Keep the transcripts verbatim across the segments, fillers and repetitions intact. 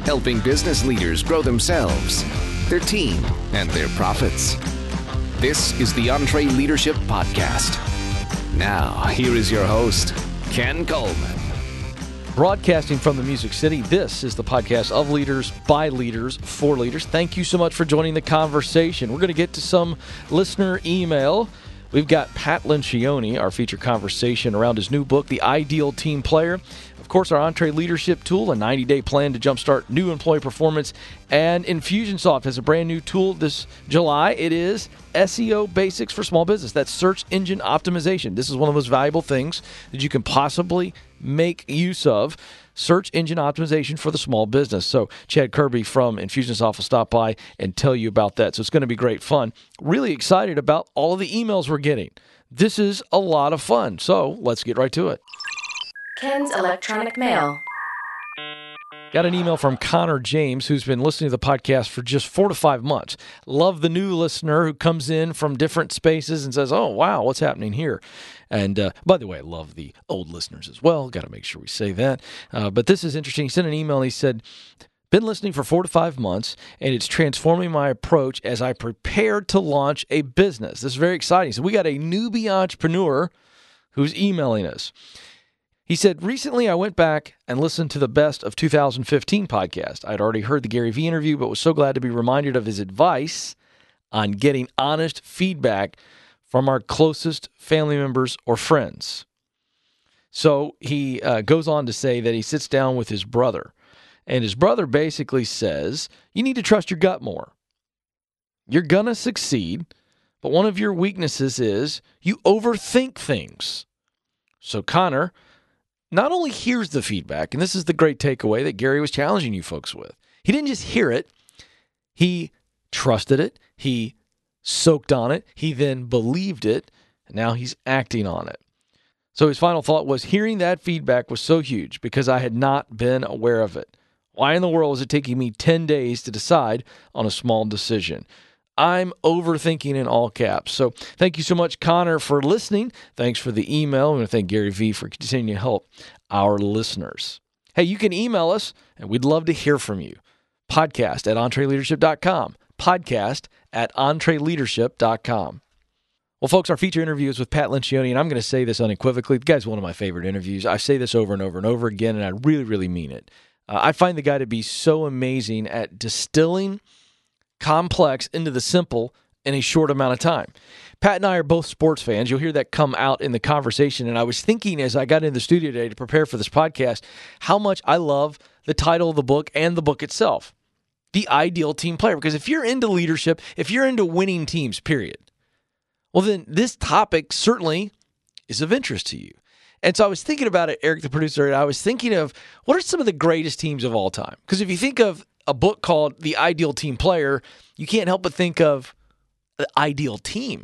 helping business leaders grow themselves, their team, and their profits. This is the EntreLeadership Podcast. Now, here is your host, Ken Coleman. Broadcasting from the Music City, this is the podcast of leaders, by leaders, for leaders. Thank you so much for joining the conversation. We're going to get to some listener email. We've got Pat Lencioni, our featured conversation around his new book, The Ideal Team Player. Of course, our EntreLeadership tool, a ninety-day plan to jumpstart new employee performance. And Infusionsoft has a brand new tool this July. It is S E O Basics for Small Business. That's search engine optimization. This is one of the most valuable things that you can possibly make use of. Search engine optimization for the small business. So Chad Kirby from Infusionsoft will stop by and tell you about that. So it's going to be great fun. Really excited about all of the emails we're getting. This is a lot of fun. So let's get right to it. Ken's Electronic Mail. Got an email from Connor James, who's been listening to the podcast for just four to five months. Love the new listener who comes in from different spaces and says, oh, wow, what's happening here? And uh, by the way, I love the old listeners as well. Got to make sure we say that. Uh, but this is interesting. He sent an email and he said, been listening for four to five months, and it's transforming my approach as I prepare to launch a business. This is very exciting. So we got a newbie entrepreneur who's emailing us. He said, recently I went back and listened to the Best of two thousand fifteen podcast. I'd already heard the Gary Vee interview, but was so glad to be reminded of his advice on getting honest feedback from our closest family members or friends. So he uh, goes on to say that he sits down with his brother, and his brother basically says, you need to trust your gut more. You're going to succeed, but one of your weaknesses is you overthink things. So Connor not only hears the feedback, and this is the great takeaway that Gary was challenging you folks with. He didn't just hear it. He trusted it. He soaked on it. He then believed it. And now he's acting on it. So his final thought was, hearing that feedback was so huge because I had not been aware of it. Why in the world is it taking me ten days to decide on a small decision? I'm overthinking in all caps. So thank you so much, Connor, for listening. Thanks for the email. I want to thank Gary Vee for continuing to help our listeners. Hey, you can email us, and we'd love to hear from you. Podcast at EntreLeadership dot com. Podcast at EntreLeadership dot com. Well, folks, our feature interview is with Pat Lencioni, and I'm going to say this unequivocally. The guy's one of my favorite interviews. I say this over and over and over again, and I really, really mean it. Uh, I find the guy to be so amazing at distilling complex into the simple in a short amount of time. Pat and I are both sports fans. You'll hear that come out in the conversation. And I was thinking as I got in the studio today to prepare for this podcast, how much I love the title of the book and the book itself, The Ideal Team Player. Because if you're into leadership, if you're into winning teams, period, well, then this topic certainly is of interest to you. And so I was thinking about it, Eric, the producer, and I was thinking of what are some of the greatest teams of all time? Because if you think of a book called The Ideal Team Player, you can't help but think of the ideal team.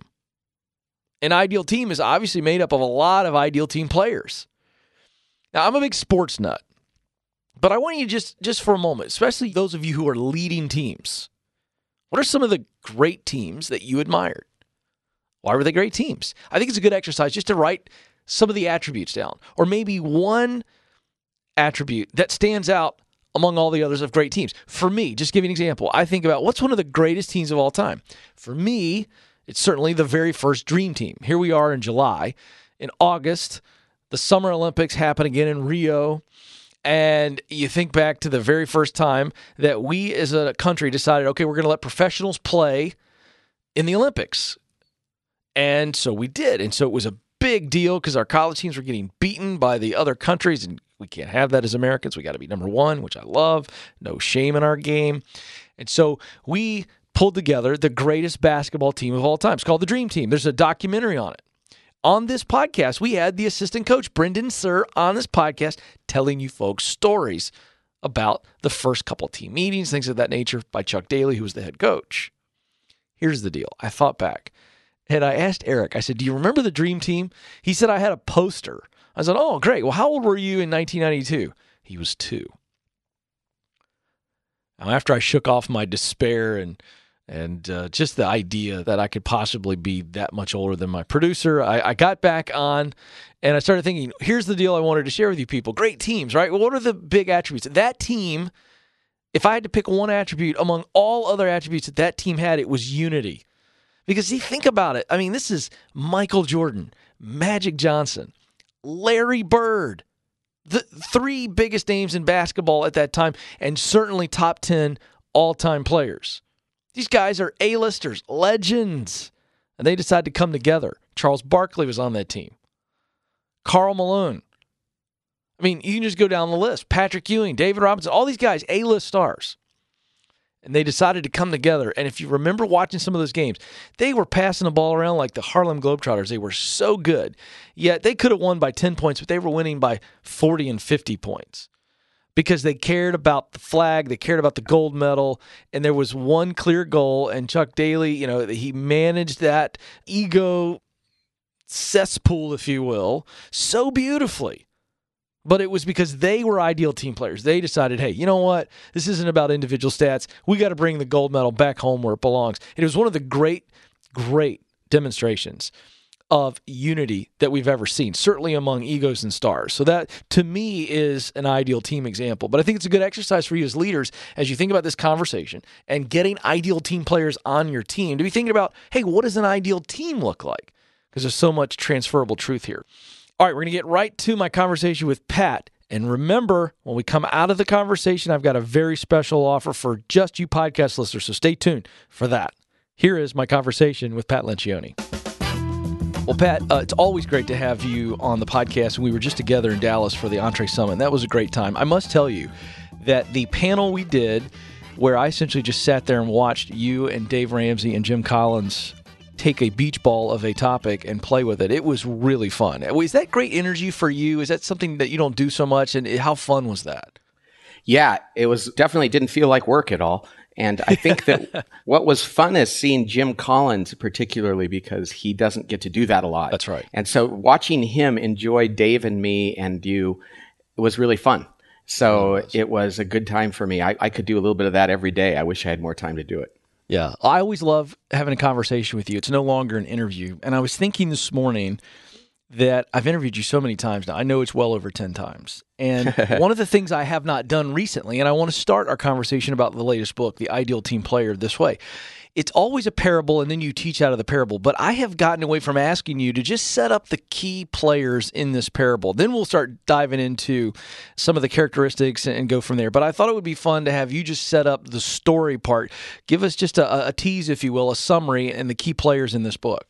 An ideal team is obviously made up of a lot of ideal team players. Now, I'm a big sports nut, but I want you to just, just for a moment, especially those of you who are leading teams, what are some of the great teams that you admired? Why were they great teams? I think it's a good exercise just to write some of the attributes down, or maybe one attribute that stands out among all the others of great teams. For me, just give you an example, I think about what's one of the greatest teams of all time. For me, it's certainly the very first Dream Team. Here we are in July. In August, the Summer Olympics happen again in Rio. And you think back to the very first time that we as a country decided, okay, we're going to let professionals play in the Olympics. And so we did. And so it was a big deal because our college teams were getting beaten by the other countries, and we can't have that as Americans. We got to be number one, which I love. No shame in our game. And so we pulled together the greatest basketball team of all time. It's called the Dream Team. There's a documentary on it. On this podcast, we had the assistant coach, Brendan Suhr, on this podcast telling you folks stories about the first couple team meetings, things of that nature, by Chuck Daly, who was the head coach. Here's the deal. I thought back, and I asked Eric, I said, do you remember the Dream Team? He said, I had a poster. I said, oh, great. Well, how old were you in nineteen ninety-two? He was two. Now, after I shook off my despair and and uh, just the idea that I could possibly be that much older than my producer, I, I got back on and I started thinking, here's the deal I wanted to share with you people. Great teams, right? Well, what are the big attributes? That team If I had to pick one attribute among all other attributes that that team had, it was unity. Because you think about it, I mean, this is Michael Jordan, Magic Johnson, Larry Bird, the three biggest names in basketball at that time, and certainly top ten all-time players. These guys are A-listers, legends, and they decided to come together. Charles Barkley was on that team. Karl Malone. I mean, you can just go down the list. Patrick Ewing, David Robinson, all these guys, A-list stars. And they decided to come together. And if you remember watching some of those games, they were passing the ball around like the Harlem Globetrotters. They were so good. Yet they could have won by ten points, but they were winning by forty and fifty points. Because they cared about the flag, they cared about the gold medal, and there was one clear goal. And Chuck Daly, you know, he managed that ego cesspool, if you will, so beautifully. But it was because they were ideal team players. They decided, hey, you know what? This isn't about individual stats. We got to bring the gold medal back home where it belongs. It was one of the great, great demonstrations of unity that we've ever seen, certainly among egos and stars. So that, to me, is an ideal team example. But I think it's a good exercise for you as leaders as you think about this conversation and getting ideal team players on your team to be thinking about, hey, what does an ideal team look like? Because there's so much transferable truth here. All right, we're going to get right to my conversation with Pat. And remember, when we come out of the conversation, I've got a very special offer for just you podcast listeners, so stay tuned for that. Here is my conversation with Pat Lencioni. Well, Pat, uh, it's always great to have you on the podcast, and we were just together in Dallas for the Entree Summit, and that was a great time. I must tell you that the panel we did, where I essentially just sat there and watched you and Dave Ramsey and Jim Collins take a beach ball of a topic and play with it. It was really fun. Is that great energy for you? Is that something that you don't do so much? And how fun was that? Yeah, it was definitely didn't feel like work at all. And I think that what was fun is seeing Jim Collins, particularly because he doesn't get to do that a lot. That's right. And so watching him enjoy Dave and me and you was really fun. So it was, it was a good time for me. I, I could do a little bit of that every day. I wish I had more time to do it. Yeah, I always love having a conversation with you. It's no longer an interview. And I was thinking this morning that I've interviewed you so many times now. I know it's well over ten times. And one of the things I have not done recently, and I want to start our conversation about the latest book, The Ideal Team Player, this way. It's always a parable, and then you teach out of the parable. But I have gotten away from asking you to just set up the key players in this parable. Then we'll start diving into some of the characteristics and go from there. But I thought it would be fun to have you just set up the story part. Give us just a, a tease, if you will, a summary, and the key players in this book.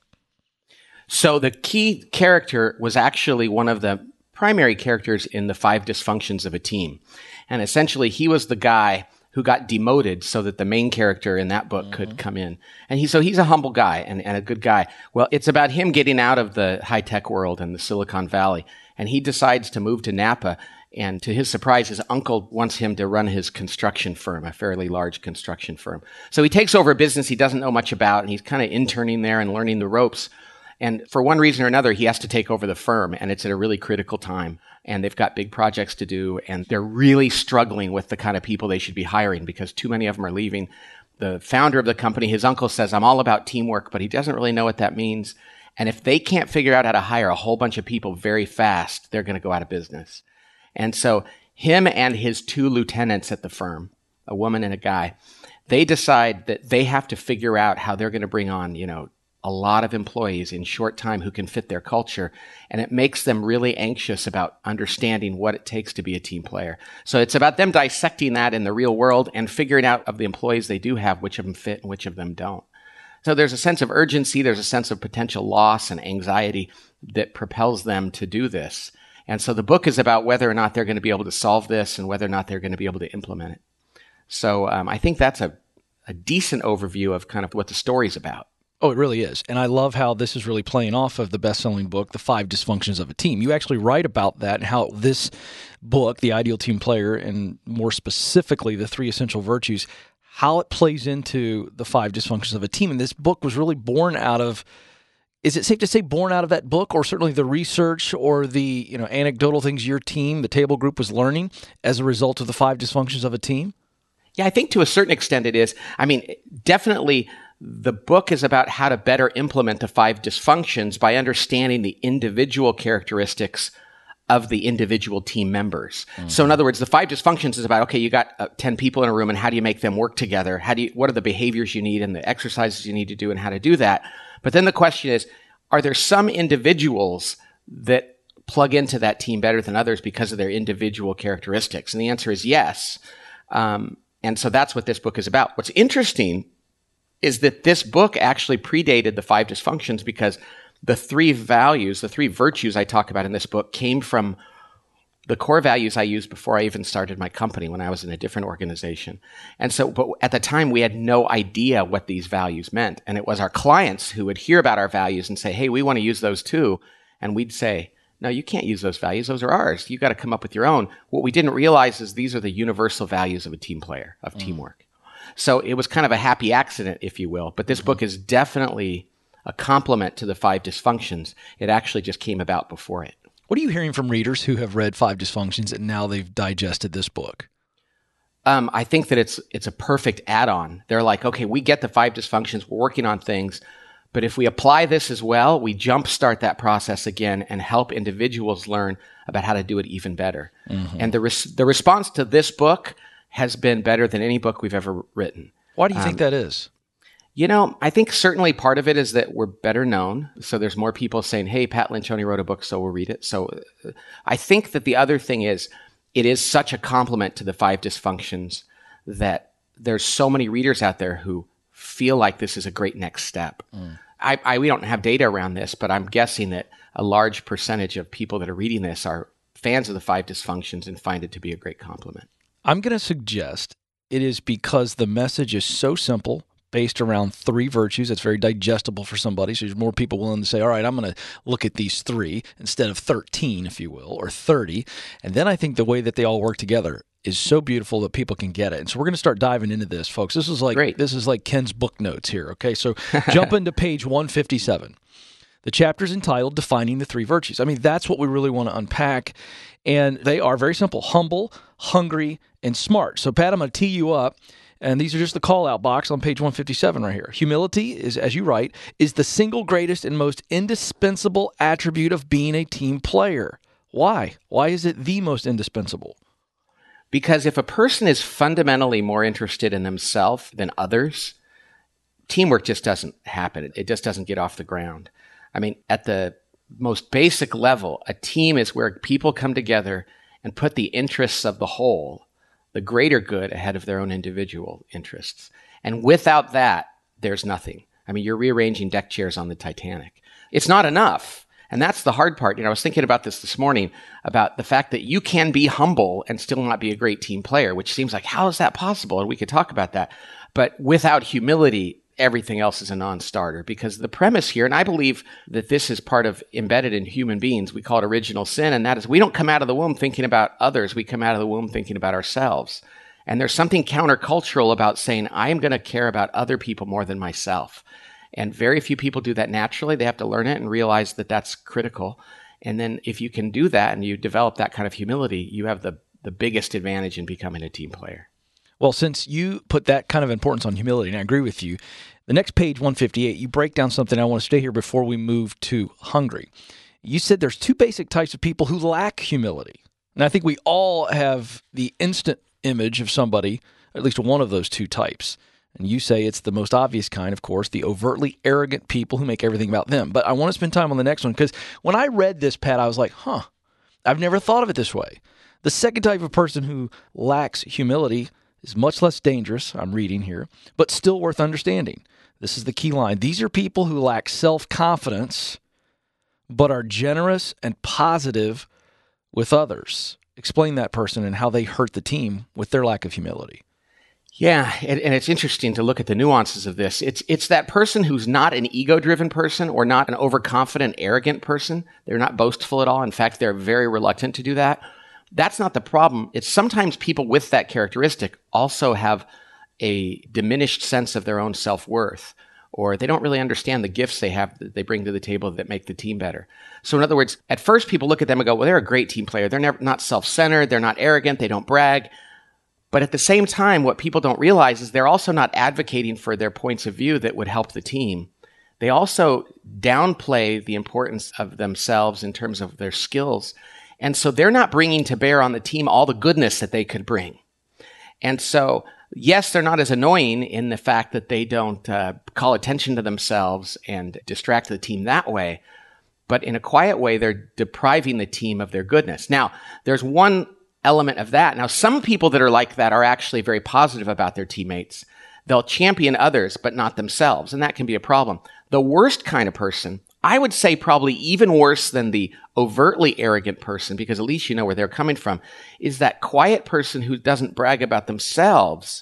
So the key character was actually one of the primary characters in the five dysfunctions of a team. And essentially, he was the guy who got demoted so that the main character in that book mm-hmm. could come in. And he, so he's a humble guy and, and a good guy. Well, it's about him getting out of the high-tech world and the Silicon Valley. And he decides to move to Napa. And to his surprise, his uncle wants him to run his construction firm, a fairly large construction firm. So he takes over a business he doesn't know much about, and he's kind of interning there and learning the ropes. And for one reason or another, he has to take over the firm, and it's at a really critical time. And they've got big projects to do, and they're really struggling with the kind of people they should be hiring because too many of them are leaving. The founder of the company, his uncle says, I'm all about teamwork, but he doesn't really know what that means. And if they can't figure out how to hire a whole bunch of people very fast, they're going to go out of business. And so him and his two lieutenants at the firm, a woman and a guy, they decide that they have to figure out how they're going to bring on, you know, a lot of employees in short time who can fit their culture. And it makes them really anxious about understanding what it takes to be a team player. So it's about them dissecting that in the real world and figuring out of the employees they do have, which of them fit and which of them don't. So there's a sense of urgency. There's a sense of potential loss and anxiety that propels them to do this. And so the book is about whether or not they're going to be able to solve this and whether or not they're going to be able to implement it. So um, I think that's a, a decent overview of kind of what the story's about. Oh, it really is. And I love how this is really playing off of the best-selling book, The Five Dysfunctions of a Team. You actually write about that and how this book, The Ideal Team Player, and more specifically, the three essential virtues, how it plays into the five dysfunctions of a team. And this book was really born out of, is it safe to say born out of that book, or certainly the research or the, you know, anecdotal things your team, the table group, was learning as a result of the five dysfunctions of a team? Yeah, I think to a certain extent it is. I mean, definitely the book is about how to better implement the five dysfunctions by understanding the individual characteristics of the individual team members. Mm-hmm. So in other words, the five dysfunctions is about, okay, you got uh, ten people in a room and how do you make them work together? How do you, what are the behaviors you need and the exercises you need to do and how to do that? But then the question is, are there some individuals that plug into that team better than others because of their individual characteristics? And the answer is yes. Um, and so that's what this book is about. What's interesting is that this book actually predated the five dysfunctions because the three values, the three virtues I talk about in this book came from the core values I used before I even started my company when I was in a different organization. And so, but at the time we had no idea what these values meant. And it was our clients who would hear about our values and say, hey, we want to use those too. And we'd say, no, you can't use those values. Those are ours. You got to come up with your own. What we didn't realize is these are the universal values of a team player, of mm. teamwork. So it was kind of a happy accident, if you will. But this mm-hmm. book is definitely a complement to the five dysfunctions. It actually just came about before it. What are you hearing from readers who have read Five Dysfunctions and now they've digested this book? Um, I think that it's it's a perfect add-on. They're like, okay, we get the five dysfunctions. We're working on things. But if we apply this as well, we jumpstart that process again and help individuals learn about how to do it even better. Mm-hmm. And the res- the response to this book has been better than any book we've ever written. Why do you um, think that is? You know, I think certainly part of it is that we're better known. So there's more people saying, hey, Pat Lencioni wrote a book, so we'll read it. So uh, I think that the other thing is it is such a complement to the five dysfunctions that there's so many readers out there who feel like this is a great next step. Mm. I, I we don't have data around this, but I'm guessing that a large percentage of people that are reading this are fans of the five dysfunctions and find it to be a great complement. I'm going to suggest it is because the message is so simple, based around three virtues. It's very digestible for somebody. So there's more people willing to say, all right, I'm going to look at these three instead of thirteen, if you will, or thirty. And then I think the way that they all work together is so beautiful that people can get it. And so we're going to start diving into this, folks. This is like Great. This is like Ken's book notes here. Okay, so jump into page one fifty-seven. The chapter's entitled Defining the Three Virtues. I mean, that's what we really want to unpack. And they are very simple: humble, hungry, and smart. So, Pat, I'm going to tee you up. And these are just the call-out box on page one fifty-seven right here. Humility is, as you write, is the single greatest and most indispensable attribute of being a team player. Why? Why is it the most indispensable? Because if a person is fundamentally more interested in themselves than others, teamwork just doesn't happen. It just doesn't get off the ground. I mean, at the most basic level, a team is where people come together and put the interests of the whole, the greater good, ahead of their own individual interests. And without that, there's nothing. I mean, you're rearranging deck chairs on the Titanic. It's not enough. And that's the hard part. You know, I was thinking about this this morning, about the fact that you can be humble and still not be a great team player, which seems like, how is that possible? And we could talk about that. But without humility, everything else is a non-starter, because the premise here, and I believe that this is part of embedded in human beings, we call it original sin, and that is we don't come out of the womb thinking about others. We come out of the womb thinking about ourselves. And there's something countercultural about saying, I am going to care about other people more than myself. And very few people do that naturally. They have to learn it and realize that that's critical. And then if you can do that and you develop that kind of humility, you have the, the biggest advantage in becoming a team player. Well, since you put that kind of importance on humility, and I agree with you, the next page, one fifty-eight, you break down something. I want to stay here before we move to hungry. You said there's two basic types of people who lack humility. And I think we all have the instant image of somebody, at least one of those two types. And you say it's the most obvious kind, of course, the overtly arrogant people who make everything about them. But I want to spend time on the next one, because when I read this, Pat, I was like, huh, I've never thought of it this way. The second type of person who lacks humility is much less dangerous, I'm reading here, but still worth understanding. This is the key line. These are people who lack self-confidence, but are generous and positive with others. Explain that person and how they hurt the team with their lack of humility. Yeah, and, and it's interesting to look at the nuances of this. It's it's that person who's not an ego-driven person or not an overconfident, arrogant person. They're not boastful at all. In fact, they're very reluctant to do that. That's not the problem. It's sometimes people with that characteristic also have a diminished sense of their own self-worth, or they don't really understand the gifts they have that they bring to the table that make the team better. So in other words, at first people look at them and go, well, they're a great team player. They're never, not self-centered. They're not arrogant. They don't brag. But at the same time, what people don't realize is they're also not advocating for their points of view that would help the team. They also downplay the importance of themselves in terms of their skills. And so they're not bringing to bear on the team all the goodness that they could bring. And so, yes, they're not as annoying in the fact that they don't uh, call attention to themselves and distract the team that way. But in a quiet way, they're depriving the team of their goodness. Now, there's one element of that. Now, some people that are like that are actually very positive about their teammates. They'll champion others, but not themselves, and that can be a problem. The worst kind of person, I would say probably even worse than the overtly arrogant person, because at least you know where they're coming from, is that quiet person who doesn't brag about themselves,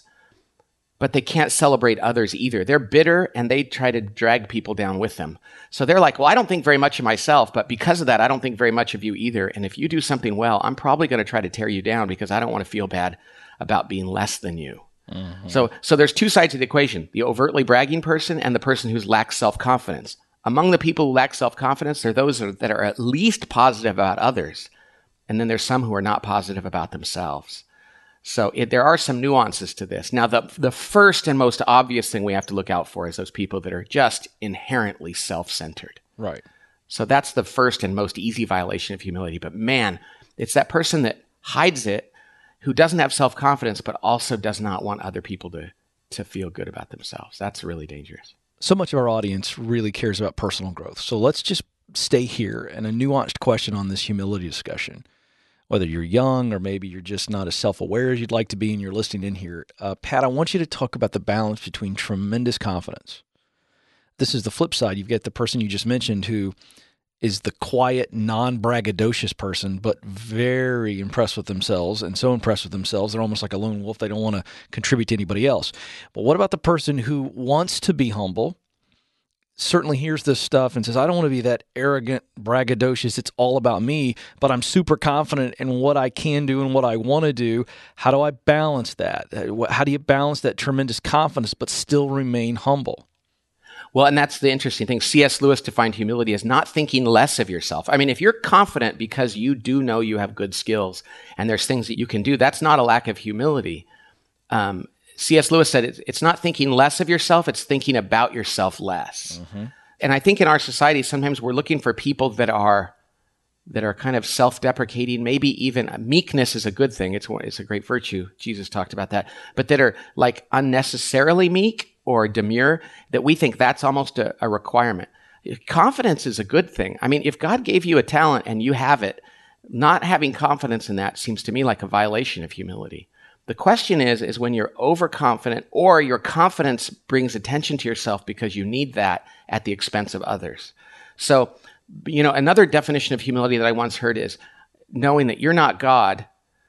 but they can't celebrate others either. They're bitter, and they try to drag people down with them. So they're like, well, I don't think very much of myself, but because of that, I don't think very much of you either. And if you do something well, I'm probably going to try to tear you down because I don't want to feel bad about being less than you. Mm-hmm. So, so there's two sides of the equation, the overtly bragging person and the person who lacks self-confidence. Among the people who lack self-confidence, there are those that are at least positive about others. And then there's some who are not positive about themselves. So it, there are some nuances to this. Now, the, the first and most obvious thing we have to look out for is those people that are just inherently self-centered. Right. So that's the first and most easy violation of humility. But man, it's that person that hides it, who doesn't have self-confidence, but also does not want other people to, to feel good about themselves. That's really dangerous. So much of our audience really cares about personal growth. So let's just stay here and a nuanced question on this humility discussion. Whether you're young or maybe you're just not as self-aware as you'd like to be and you're listening in here. Uh, Pat, I want you to talk about the balance between tremendous confidence. This is the flip side. You've got the person you just mentioned who is the quiet, non-braggadocious person, but very impressed with themselves and so impressed with themselves, they're almost like a lone wolf. They don't want to contribute to anybody else. But what about the person who wants to be humble, certainly hears this stuff and says, I don't want to be that arrogant, braggadocious, it's all about me, but I'm super confident in what I can do and what I want to do. How do I balance that? How do you balance that tremendous confidence but still remain humble? Well, and that's the interesting thing. C S Lewis defined humility as not thinking less of yourself. I mean, if you're confident because you do know you have good skills and there's things that you can do, that's not a lack of humility. Um, C S Lewis said it's, it's not thinking less of yourself, it's thinking about yourself less. Mm-hmm. And I think in our society, sometimes we're looking for people that are that are kind of self-deprecating, maybe even meekness is a good thing. It's, it's a great virtue. Jesus talked about that. But that are like unnecessarily meek or demure, that we think that's almost a, a requirement. Confidence is a good thing. I mean, if God gave you a talent and you have it, not having confidence in that seems to me like a violation of humility. The question is, is when you're overconfident or your confidence brings attention to yourself because you need that at the expense of others. So, you know, another definition of humility that I once heard is knowing that you're not God,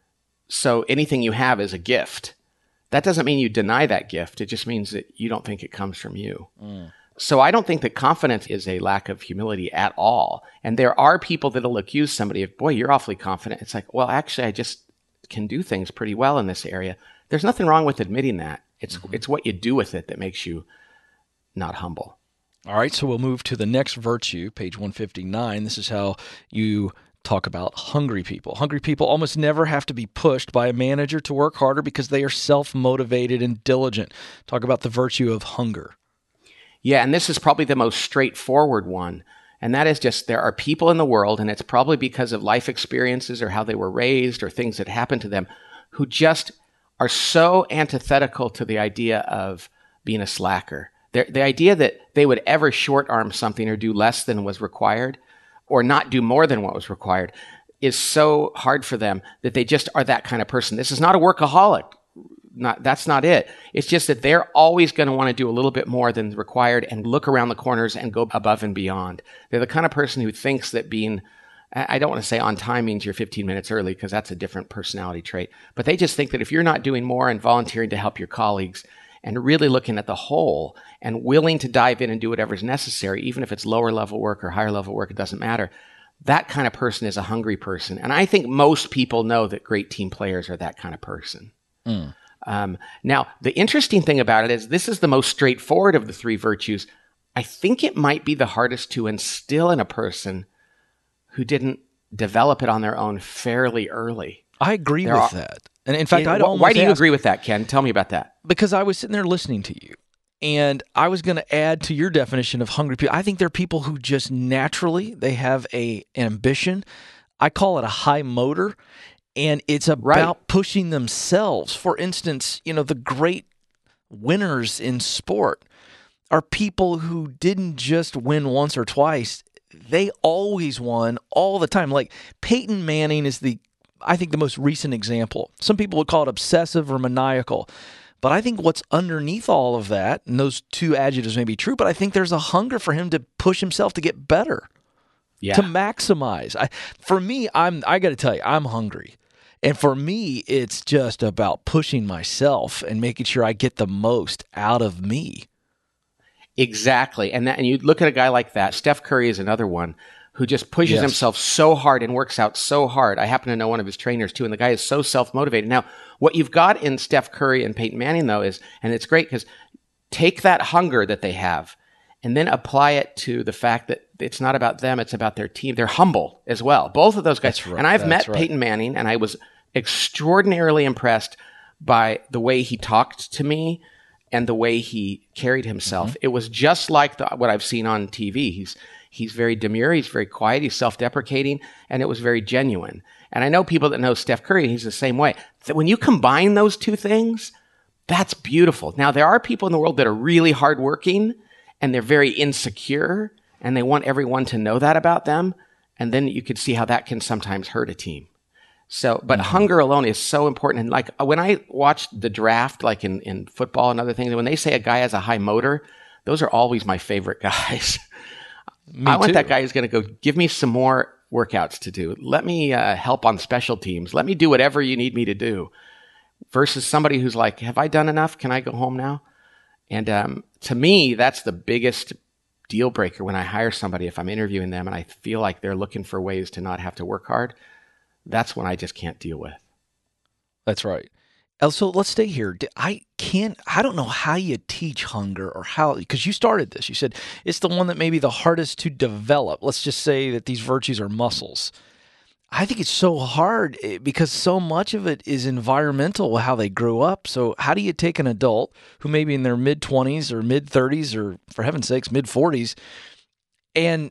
so anything you have is a gift. That doesn't mean you deny that gift. It just means that you don't think it comes from you. Mm. So I don't think that confidence is a lack of humility at all. And there are people that'll accuse somebody of, boy, you're awfully confident. It's like, well, actually, I just can do things pretty well in this area. There's nothing wrong with admitting that. It's mm-hmm. it's what you do with it that makes you not humble. All right, so we'll move to the next virtue, page one fifty-nine. This is how you talk about hungry people. Hungry people almost never have to be pushed by a manager to work harder because they are self-motivated and diligent. Talk about the virtue of hunger. Yeah, and this is probably the most straightforward one. And that is just there are people in the world, and it's probably because of life experiences or how they were raised or things that happened to them, who just are so antithetical to the idea of being a slacker. They're, the idea that they would ever short-arm something or do less than was required or not do more than what was required is so hard for them that they just are that kind of person. This is not a workaholic. Not, that's not it. It's just that they're always going to want to do a little bit more than required and look around the corners and go above and beyond. They're the kind of person who thinks that being, I don't want to say on time means you're fifteen minutes early because that's a different personality trait, but they just think that if you're not doing more and volunteering to help your colleagues and really looking at the whole and willing to dive in and do whatever's necessary, even if it's lower level work or higher level work, it doesn't matter. That kind of person is a hungry person. And I think most people know that great team players are that kind of person. Mm. Um, now, the interesting thing about it is this is the most straightforward of the three virtues. I think it might be the hardest to instill in a person who didn't develop it on their own fairly early. I agree there with are, that. And in fact, yeah, I'd well, almost why do you ask, agree with that, Ken? Tell me about that. Because I was sitting there listening to you, and I was going to add to your definition of hungry people. I think there are people who just naturally, they have a an ambition, I call it a high motor, and it's about Right. pushing themselves. For instance, you know, the great winners in sport are people who didn't just win once or twice. They always won all the time. Like Peyton Manning is the, I think, the most recent example. Some people would call it obsessive or maniacal. But I think what's underneath all of that, and those two adjectives may be true, but I think there's a hunger for him to push himself to get better, Yeah. to maximize. I, for me, I'm I got to tell you, I'm hungry. And for me, it's just about pushing myself and making sure I get the most out of me. Exactly. And that, and you look at a guy like that. Steph Curry is another one who just pushes Yes. himself so hard and works out so hard. I happen to know one of his trainers too, and the guy is so self-motivated. Now, what you've got in Steph Curry and Peyton Manning, though, is, and it's great because take that hunger that they have and then apply it to the fact that it's not about them, it's about their team. They're humble as well. Both of those guys. That's right. And I've That's met right. Peyton Manning, and I was extraordinarily impressed by the way he talked to me and the way he carried himself. Mm-hmm. It was just like the, what I've seen on T V. He's he's very demure, he's very quiet, he's self-deprecating, and it was very genuine. And I know people that know Steph Curry, and he's the same way. That when you combine those two things, that's beautiful. Now, there are people in the world that are really hardworking, and they're very insecure, and they want everyone to know that about them. And then you could see how that can sometimes hurt a team. So, but Mm-hmm. hunger alone is so important. And like when I watched the draft, like in, in football and other things, when they say a guy has a high motor, those are always my favorite guys. Me I want too. that guy who's going to go, give me some more workouts to do. Let me uh, help on special teams. Let me do whatever you need me to do. Versus somebody who's like, have I done enough? Can I go home now? And um, to me, that's the biggest deal breaker when I hire somebody. If I'm interviewing them and I feel like they're looking for ways to not have to work hard, that's when I just can't deal with. That's right. Uh, So let's stay here. D- I can't, I don't know how you teach hunger or how, because you started this. You said it's the one that may be the hardest to develop. Let's just say that these virtues are muscles. I think it's so hard eh, because so much of it is environmental, how they grew up. So how do you take an adult who may be in their mid-twenties or mid-thirties or, for heaven's sakes, mid-forties and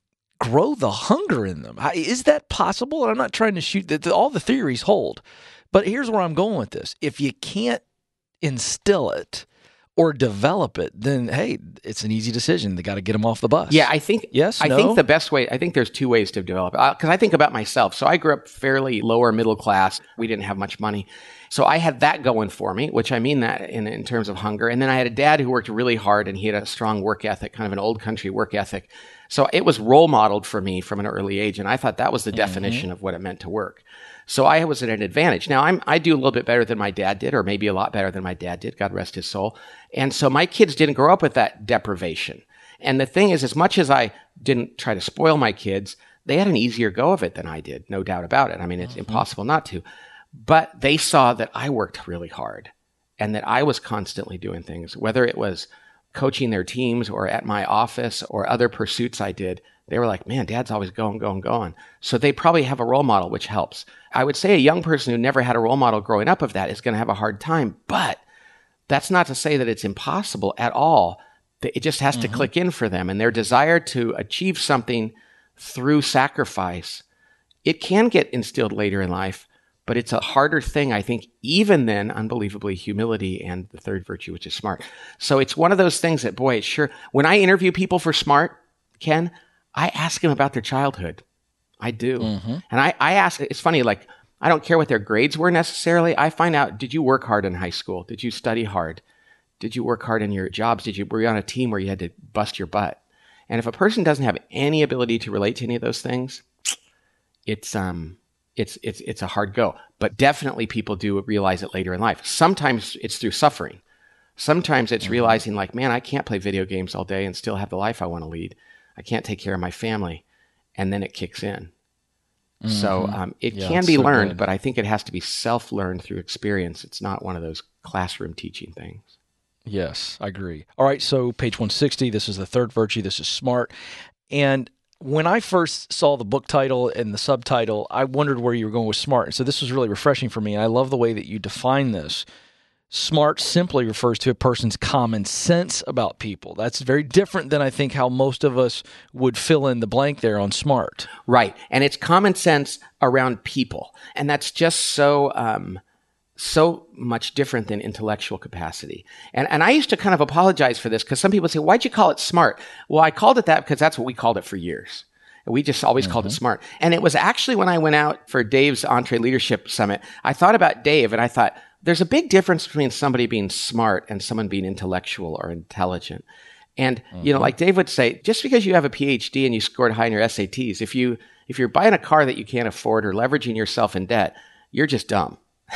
grow the hunger in them? I- Is that possible? And I'm not trying to shoot that. All the theories hold. But here's where I'm going with this. If you can't instill it or develop it, then, hey, it's an easy decision. They got to get them off the bus. Yeah, I think Yes, I no? think the best way. I think there's two ways to develop it. Because I think about myself. So I grew up fairly lower middle class. We didn't have much money, so I had that going for me. Which I mean that in in terms of hunger. And then I had a dad who worked really hard, and he had a strong work ethic, kind of an old country work ethic. So it was role modeled for me from an early age, and I thought that was the definition of what it meant to work. So I was at an advantage. Now I'm, I do a little bit better than my dad did, or maybe a lot better than my dad did. God rest his soul. And so my kids didn't grow up with that deprivation. And the thing is, as much as I didn't try to spoil my kids, they had an easier go of it than I did, no doubt about it. I mean, it's impossible not to. But they saw that I worked really hard and that I was constantly doing things, whether it was coaching their teams or at my office or other pursuits I did. They were like, man, Dad's always going, going, going. So they probably have a role model, which helps. I would say a young person who never had a role model growing up of that is going to have a hard time. But that's not to say that it's impossible at all. It just has to click in for them. And their desire to achieve something through sacrifice, it can get instilled later in life, but it's a harder thing, I think, even than, unbelievably, humility and the third virtue, which is smart. So it's one of those things that, boy, it's sure. When I interview people for smart, Ken, I ask them about their childhood. I do. Mm-hmm. And I, I ask, it's funny, like, I don't care what their grades were necessarily. I find out, did you work hard in high school? Did you study hard? Did you work hard in your jobs? Did you, were you on a team where you had to bust your butt? And if a person doesn't have any ability to relate to any of those things, it's, um, it's, it's, it's a hard go. But definitely people do realize it later in life. Sometimes it's through suffering. Sometimes it's mm-hmm. realizing like, man, I can't play video games all day and still have the life I want to lead. I can't take care of my family. And then it kicks in. Mm-hmm. So um, it yeah, can be so learned, good. But I think it has to be self-learned through experience. It's not one of those classroom teaching things. Yes, I agree. All right, so page one sixty, this is the third virtue. This is smart. And when I first saw the book title and the subtitle, I wondered where you were going with smart. And so this was really refreshing for me. And I love the way that you define this. Smart simply refers to a person's common sense about people. That's very different than I think how most of us would fill in the blank there on smart. Right. And it's common sense around people. And that's just so um, so much different than intellectual capacity. And and I used to kind of apologize for this because some people say, why'd you call it smart? Well, I called it that because that's what we called it for years. We just always mm-hmm. called it smart. And it was actually when I went out for Dave's EntreLeadership Summit, I thought about Dave and I thought, there's a big difference between somebody being smart and someone being intellectual or intelligent. And, mm-hmm. you know, like Dave would say, just because you have a P H D and you scored high in your S A Ts, if, you, if you're buying a car that you can't afford or leveraging yourself in debt, you're just dumb.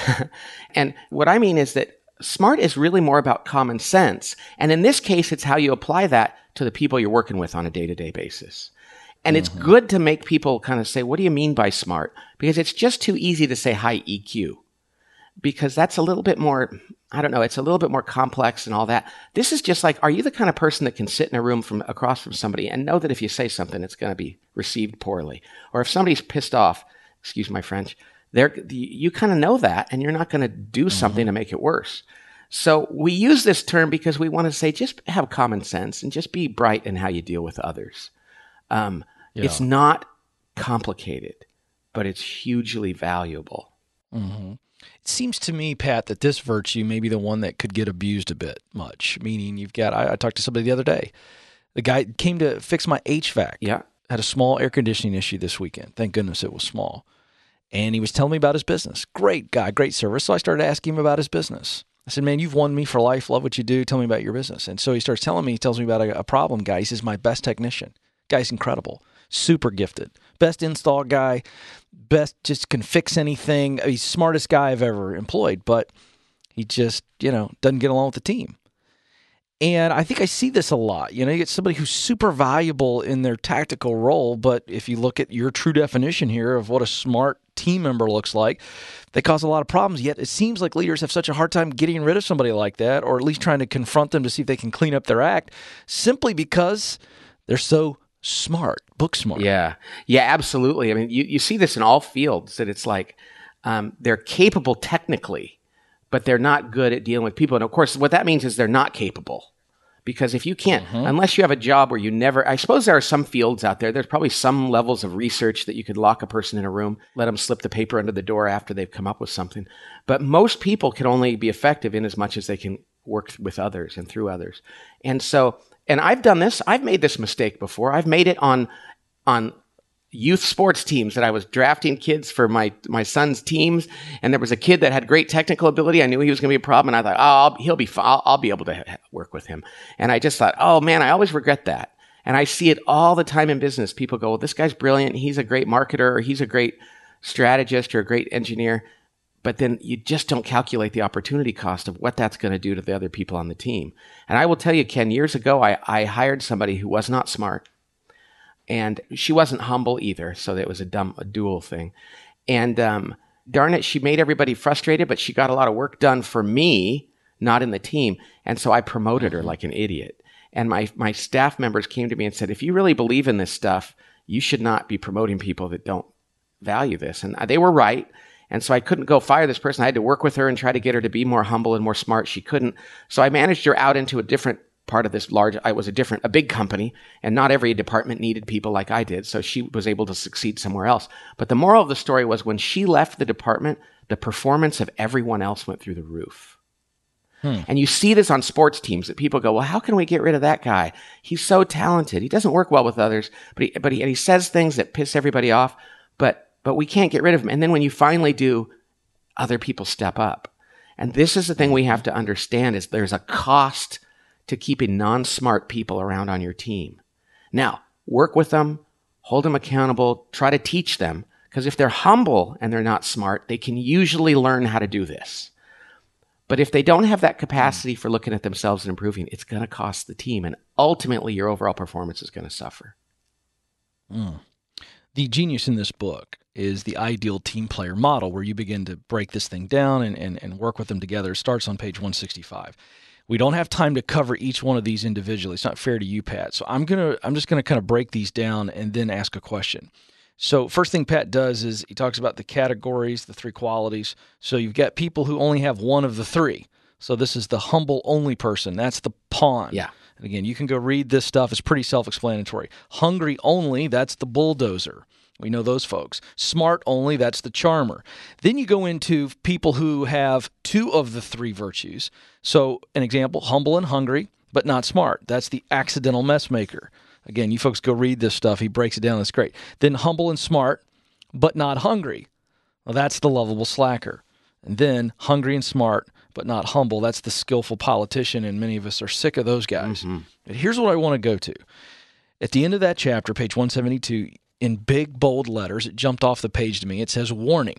And what I mean is that smart is really more about common sense. And in this case, it's how you apply that to the people you're working with on a day-to-day basis. And mm-hmm. it's good to make people kind of say, what do you mean by smart? Because it's just too easy to say high E Q. Because that's a little bit more, I don't know, it's a little bit more complex and all that. This is just like, are you the kind of person that can sit in a room from across from somebody and know that if you say something, it's going to be received poorly? Or if somebody's pissed off, excuse my French, they're, you kind of know that and you're not going to do something mm-hmm. to make it worse. So we use this term because we want to say, just have common sense and just be bright in how you deal with others. Um, yeah. It's not complicated, but it's hugely valuable. Mm-hmm. It seems to me, Pat, that this virtue may be the one that could get abused a bit much. Meaning you've got, I, I talked to somebody the other day. The guy came to fix my H V A C. Yeah. Had a small air conditioning issue this weekend. Thank goodness it was small. And he was telling me about his business. Great guy, great service. So I started asking him about his business. I said, man, you've won me for life. Love what you do. Tell me about your business. And so he starts telling me, he tells me about a, a problem guy. He says, my best technician. Guy's incredible. Super gifted. Best install guy. Best, just can fix anything. He's the smartest guy I've ever employed, but he just, you know, doesn't get along with the team. And I think I see this a lot. You know, you get somebody who's super valuable in their tactical role, but if you look at your true definition here of what a smart team member looks like, they cause a lot of problems. Yet it seems like leaders have such a hard time getting rid of somebody like that, or at least trying to confront them to see if they can clean up their act, simply because they're so smart, book smart. Yeah. Yeah, absolutely. I mean, you, you see this in all fields, that it's like um, they're capable technically, but they're not good at dealing with people. And of course, what that means is they're not capable. Because if you can't, mm-hmm. unless you have a job where you never, I suppose there are some fields out there, there's probably some levels of research that you could lock a person in a room, let them slip the paper under the door after they've come up with something. But most people can only be effective in as much as they can work with others and through others. And so, and I've done this, I've made this mistake before. I've made it on, on youth sports teams that I was drafting kids for my, my son's teams. And there was a kid that had great technical ability. I knew he was going to be a problem. And I thought, oh, I'll, he'll be fine. I'll, I'll be able to ha- work with him. And I just thought, oh man, I always regret that. And I see it all the time in business. People go, well, this guy's brilliant. He's a great marketer, or he's a great strategist, or a great engineer. But then you just don't calculate the opportunity cost of what that's going to do to the other people on the team. And I will tell you, Ken, years ago, I, I hired somebody who was not smart. And she wasn't humble either, so it was a dumb, a dual thing. And um, darn it, she made everybody frustrated, but she got a lot of work done for me, not in the team. And so I promoted her like an idiot. And my, my staff members came to me and said, if you really believe in this stuff, you should not be promoting people that don't value this. And they were right. And so I couldn't go fire this person. I had to work with her and try to get her to be more humble and more smart. She couldn't. So I managed her out into a different part of this large, I was a different, a big company, and not every department needed people like I did. So she was able to succeed somewhere else. But the moral of the story was, when she left the department, the performance of everyone else went through the roof. Hmm. And you see this on sports teams, that people go, well, how can we get rid of that guy? He's so talented. He doesn't work well with others, but he, but he, and he says things that piss everybody off, but, but we can't get rid of him. And then when you finally do, other people step up. And this is the thing we have to understand, is there's a cost to keeping non-smart people around on your team. Now, work with them, hold them accountable, try to teach them, because if they're humble and they're not smart, they can usually learn how to do this. But if they don't have that capacity for looking at themselves and improving, it's going to cost the team, and ultimately your overall performance is going to suffer. Mm. The genius in this book is the ideal team player model, where you begin to break this thing down and, and, and work with them together. It starts on page one sixty-five. We don't have time to cover each one of these individually. It's not fair to you, Pat. So I'm gonna, I'm just gonna kind of break these down and then ask a question. So first thing Pat does is he talks about the categories, the three qualities. So you've got people who only have one of the three. So this is the humble only person. That's the pawn. Yeah. And again, you can go read this stuff. It's pretty self-explanatory. Hungry only, that's the bulldozer. We know those folks. Smart only, that's the charmer. Then you go into people who have two of the three virtues. So an example, humble and hungry, but not smart. That's the accidental mess maker. Again, you folks go read this stuff. He breaks it down. That's great. Then humble and smart, but not hungry. Well, that's the lovable slacker. And then hungry and smart, but not humble. That's the skillful politician, and many of us are sick of those guys. Mm-hmm. But here's what I want to go to. At the end of that chapter, page one seventy-two, in big, bold letters, it jumped off the page to me. It says warning.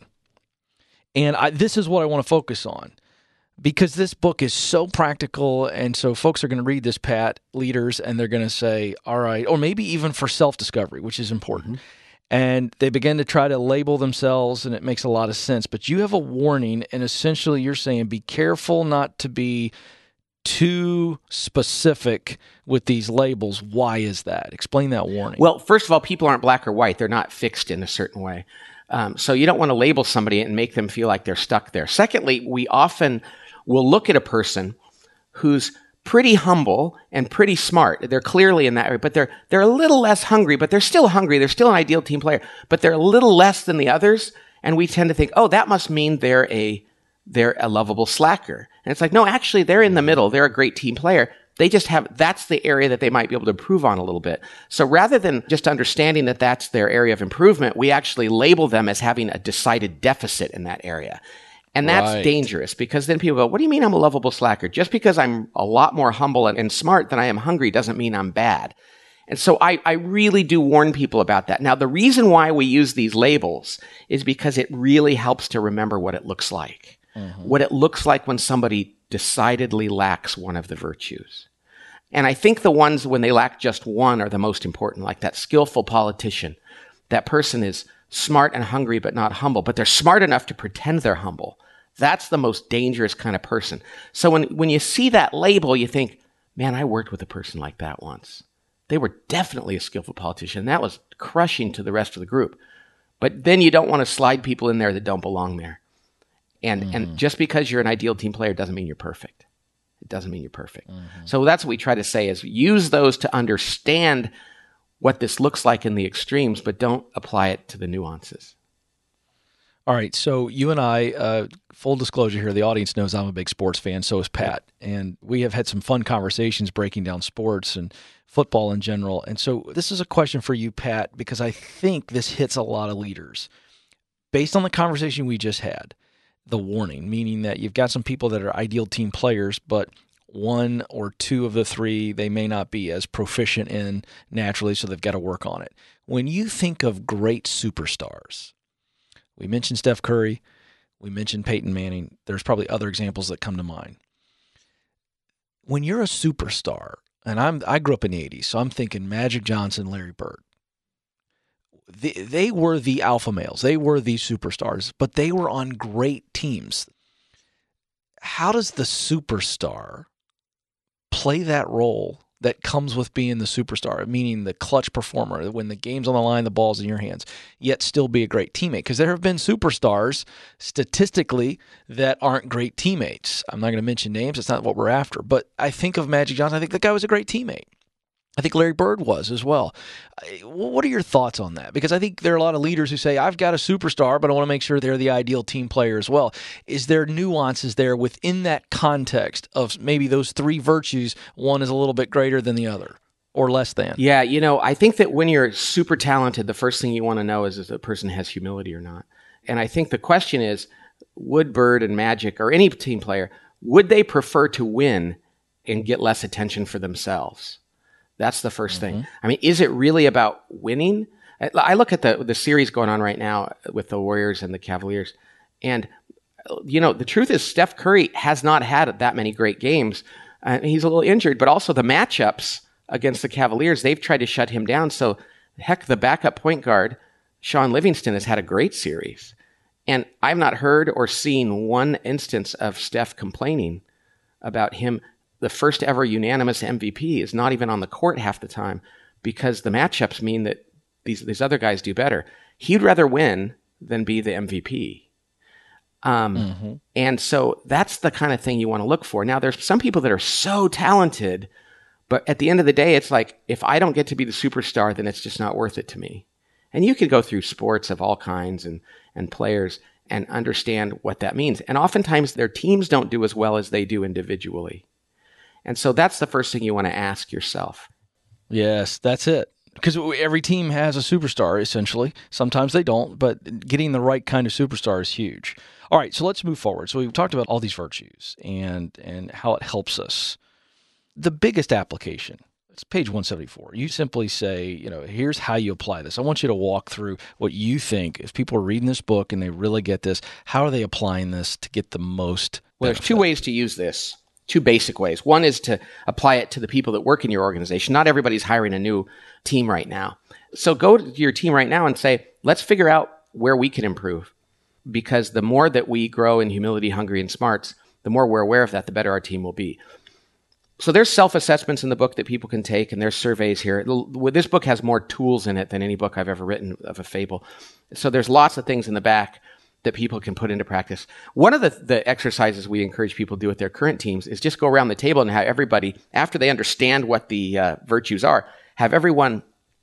And I, this is what I want to focus on, because this book is so practical, and so folks are going to read this, Pat, leaders, and they're going to say, all right, or maybe even for self-discovery, which is important. Mm-hmm. And they begin to try to label themselves, and it makes a lot of sense. But you have a warning, and essentially you're saying be careful not to be too specific with these labels. Why is that? Explain that warning. Well, first of all, people aren't black or white. They're not fixed in a certain way. Um, so you don't want to label somebody and make them feel like they're stuck there. Secondly, we often will look at a person who's pretty humble and pretty smart. They're clearly in that area, but they're they're a little less hungry, but they're still hungry. They're still an ideal team player, but they're a little less than the others. And we tend to think, oh, that must mean they're a they're a lovable slacker. And it's like, no, actually, they're in the middle. They're a great team player. They just have, that's the area that they might be able to improve on a little bit. So rather than just understanding that that's their area of improvement, we actually label them as having a decided deficit in that area. And that's right. Dangerous, because then people go, what do you mean I'm a lovable slacker? Just because I'm a lot more humble and, and smart than I am hungry doesn't mean I'm bad. And so I, I really do warn people about that. Now, the reason why we use these labels is because it really helps to remember what it looks like. Mm-hmm. What it looks like when somebody decidedly lacks one of the virtues. And I think the ones when they lack just one are the most important, like that skillful politician. That person is smart and hungry, but not humble, but they're smart enough to pretend they're humble. That's the most dangerous kind of person. So when, when you see that label, you think, man, I worked with a person like that once. They were definitely a skillful politician. That was crushing to the rest of the group. But then you don't want to slide people in there that don't belong there. And mm. and just because you're an ideal team player doesn't mean you're perfect. It doesn't mean you're perfect. Mm-hmm. So that's what we try to say is use those to understand what this looks like in the extremes, but don't apply it to the nuances. All right. So you and I, uh, full disclosure here, the audience knows I'm a big sports fan. So is Pat. And we have had some fun conversations breaking down sports and football in general. And so this is a question for you, Pat, because I think this hits a lot of leaders. Based on the conversation we just had, the warning, meaning that you've got some people that are ideal team players, but one or two of the three they may not be as proficient in naturally, so they've got to work on it. When you think of great superstars, we mentioned Steph Curry, we mentioned Peyton Manning, there's probably other examples that come to mind. When you're a superstar, and I'm I grew up in the eighties, so I'm thinking Magic Johnson, Larry Bird. They, they were the alpha males. They were the superstars, but they were on great teams. How does the superstar play that role that comes with being the superstar, meaning the clutch performer, when the game's on the line, the ball's in your hands, yet still be a great teammate? Because there have been superstars, statistically, that aren't great teammates. I'm not going to mention names. It's not what we're after. But I think of Magic Johnson. I think the guy was a great teammate. I think Larry Bird was as well. What are your thoughts on that? Because I think there are a lot of leaders who say, I've got a superstar, but I want to make sure they're the ideal team player as well. Is there nuances there within that context of maybe those three virtues, one is a little bit greater than the other or less than? Yeah, you know, I think that when you're super talented, the first thing you want to know is if the person has humility or not. And I think the question is, would Bird and Magic or any team player, would they prefer to win and get less attention for themselves? That's the first mm-hmm. thing. I mean, is it really about winning? I look at the the series going on right now with the Warriors and the Cavaliers, and, you know, the truth is Steph Curry has not had that many great games. Uh, he's a little injured, but also the matchups against the Cavaliers, they've tried to shut him down. So, heck, the backup point guard, Sean Livingston, has had a great series. And I've not heard or seen one instance of Steph complaining about him. The first ever unanimous M V P is not even on the court half the time because the matchups mean that these these other guys do better. He'd rather win than be the M V P. Um, mm-hmm. And so that's the kind of thing you want to look for. Now, there's some people that are so talented, but at the end of the day, it's like, if I don't get to be the superstar, then it's just not worth it to me. And you can go through sports of all kinds and, and players and understand what that means. And oftentimes their teams don't do as well as they do individually. And so that's the first thing you want to ask yourself. Yes, that's it. Because every team has a superstar, essentially. Sometimes they don't, but getting the right kind of superstar is huge. All right, so let's move forward. So we've talked about all these virtues and, and how it helps us. The biggest application, it's page one seventy-four. You simply say, you know, here's how you apply this. I want you to walk through what you think, if people are reading this book and they really get this, how are they applying this to get the most Well, benefit? There's two ways to use this. Two basic ways. One is to apply it to the people that work in your organization. Not everybody's hiring a new team right now. So go to your team right now and say, let's figure out where we can improve. Because the more that we grow in humility, hungry, and smarts, the more we're aware of that, the better our team will be. So there's self-assessments in the book that people can take, and there's surveys here. This book has more tools in it than any book I've ever written of a fable. So there's lots of things in the back that people can put into practice. One of the, the exercises we encourage people to do with their current teams is just go around the table and have everybody, after they understand what the uh, virtues are, have everyone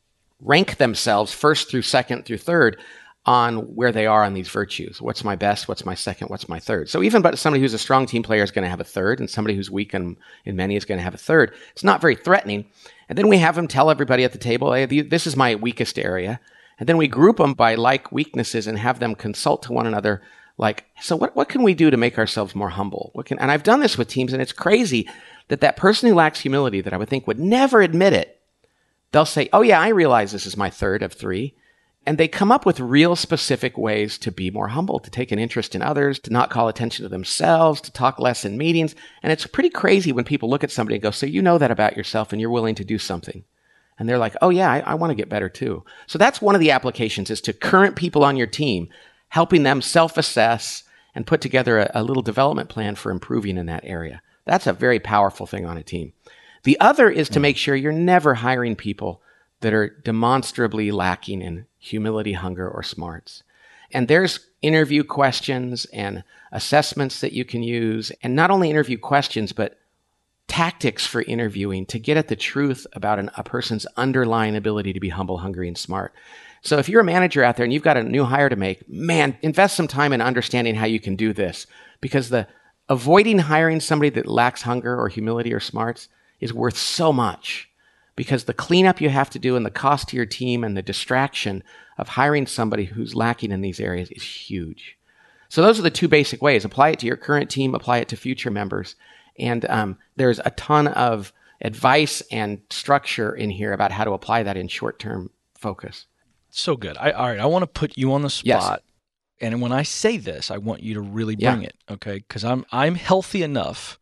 rank themselves first through second through third on where they are on these virtues. What's my best? What's my second? What's my third? So even but somebody who's a strong team player is going to have a third, and somebody who's weak in, in many is going to have a third. It's not very threatening. And then we have them tell everybody at the table, hey, this is my weakest area. And then we group them by like weaknesses and have them consult to one another. Like, so what, what can we do to make ourselves more humble? What can, and I've done this with teams, and it's crazy that that person who lacks humility that I would think would never admit it, they'll say, oh yeah, I realize this is my third of three. And they come up with real specific ways to be more humble, to take an interest in others, to not call attention to themselves, to talk less in meetings. And it's pretty crazy when people look at somebody and go, so you know that about yourself and you're willing to do something. And they're like, oh yeah, I, I want to get better too. So that's one of the applications, is to current people on your team, helping them self-assess and put together a, a little development plan for improving in that area. That's a very powerful thing on a team. The other is to make sure you're never hiring people that are demonstrably lacking in humility, hunger, or smarts. And there's interview questions and assessments that you can use, and not only interview questions, but tactics for interviewing to get at the truth about an, a person's underlying ability to be humble, hungry, and smart. So if you're a manager out there and you've got a new hire to make, man, invest some time in understanding how you can do this, because the avoiding hiring somebody that lacks hunger or humility or smarts is worth so much, because the cleanup you have to do and the cost to your team and the distraction of hiring somebody who's lacking in these areas is huge. So those are the two basic ways. Apply it to your current team, apply it to future members. And um, there's a ton of advice and structure in here about how to apply that in short-term focus. So good. I, all right, I want to put you on the spot. Yes. And when I say this, I want you to really bring Yeah. it, okay? Because I'm I'm healthy enough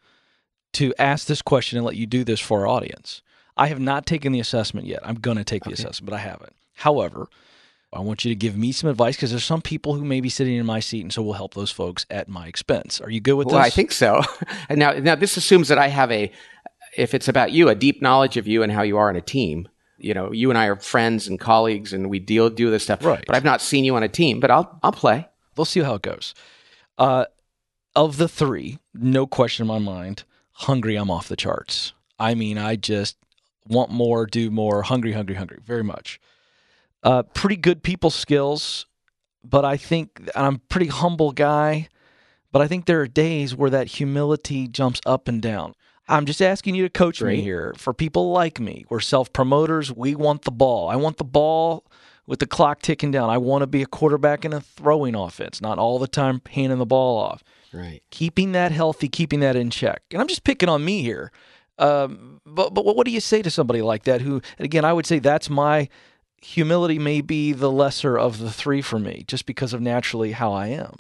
to ask this question and let you do this for our audience. I have not taken the assessment yet. I'm going to take the Okay. assessment, but I haven't. However, I want you to give me some advice, because there's some people who may be sitting in my seat, and so we'll help those folks at my expense. Are you good with Well, this? I think so. And now, now this assumes that I have a, if it's about you, a deep knowledge of you and how you are in a team. You know, you and I are friends and colleagues, and we deal do this stuff. Right. But I've not seen you on a team. But I'll I'll play. We'll see how it goes. Uh, of the three, no question in my mind, hungry, I'm off the charts. I mean, I just want more, do more, hungry, hungry, hungry, very much. Uh, pretty good people skills, but I think I'm a pretty humble guy, but I think there are days where that humility jumps up and down. I'm just asking you to coach Great. me here. For people like me, we're self-promoters. We want the ball. I want the ball with the clock ticking down. I want to be a quarterback in a throwing offense, not all the time handing the ball off. Right. Keeping that healthy, keeping that in check. And I'm just picking on me here. Um, but but what do you say to somebody like that who, again, I would say that's my humility may be the lesser of the three for me, just because of naturally how I am.